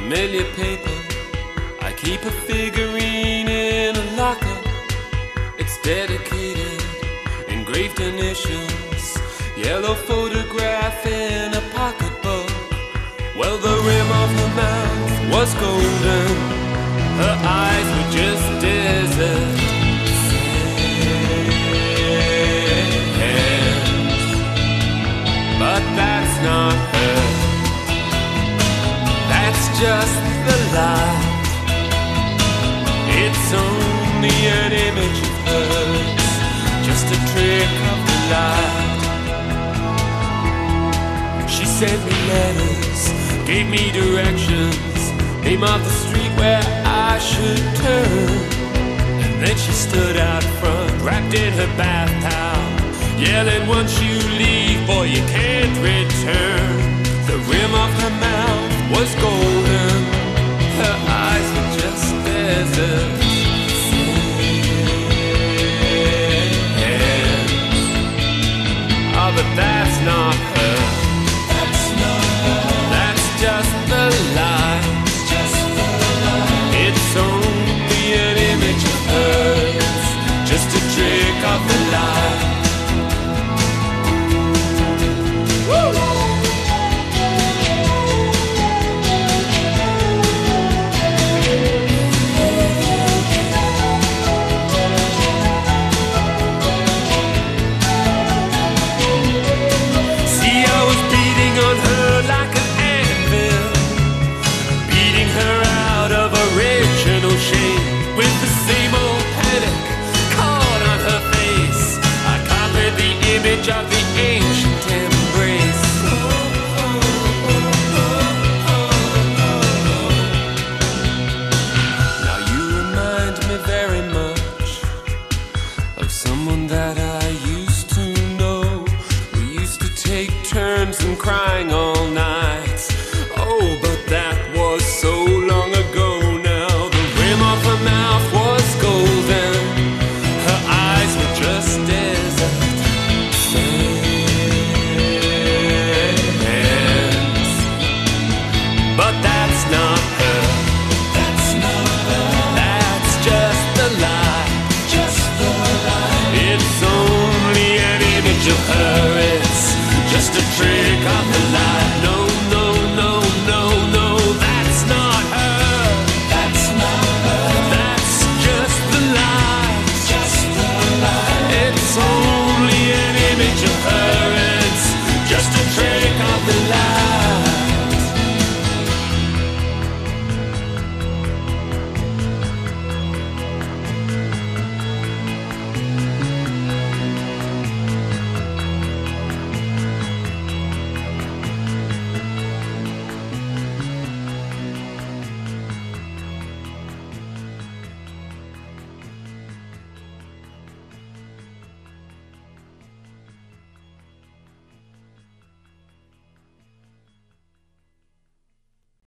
familiar paper. I keep a figurine in a locker. It's dedicated, engraved initials, yellow photograph in a pocketbook. Well, the rim of her mouth was golden, her eyes were just desert sands. But that's not her, that's just the light. It's only an image of hers, just a trick of the light. She sent me letters, gave me directions, name of the street where I should turn. And then she stood out front, wrapped in her bath towel, yelling, once you leave, boy, you can't return. The rim of her mouth was golden, her eyes were just desert sands. Oh, but that's not her, that's just the light. It's only an image of hers, just a trick of the light. With the same old panic caught on her face, I copied the image of the angel